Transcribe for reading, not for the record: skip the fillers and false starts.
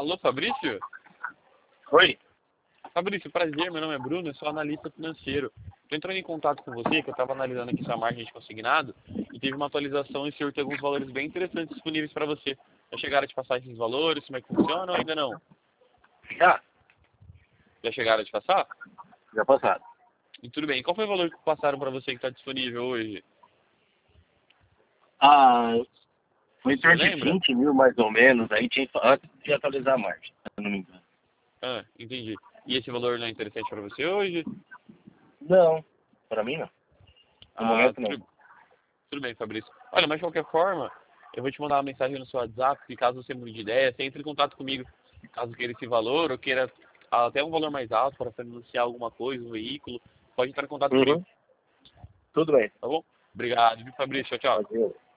Alô, Fabrício? Oi? Fabrício, prazer, meu nome é Bruno, eu sou analista financeiro. Estou entrando em contato com você, que eu estava analisando aqui sua margem de consignado e teve uma atualização e o senhor tem alguns valores bem interessantes disponíveis para você. Já chegaram a te passar esses valores, como é que funciona ou ainda não? Já, Já chegaram a te passar? já passaram. E tudo bem, qual foi o valor que passaram para você que está disponível hoje? Ah, foi em O senhor torno de lembra? 20 mil mais ou menos, aí tinha antes de atualizar a margem, se eu não me engano. Ah, entendi. E esse valor não é interessante para você hoje? Não, para mim não. No Ah, momento não. tudo bem, Fabrício. Olha, mas de qualquer forma, eu vou te mandar uma mensagem no seu WhatsApp, e caso você mude de ideia, você entre em contato comigo, caso queira esse valor ou queira até um valor mais alto para financiar alguma coisa, um veículo, pode entrar em contato comigo, Uhum. Tudo bem. tá bom? Obrigado, viu, Fabrício? Tchau, tchau. Valeu.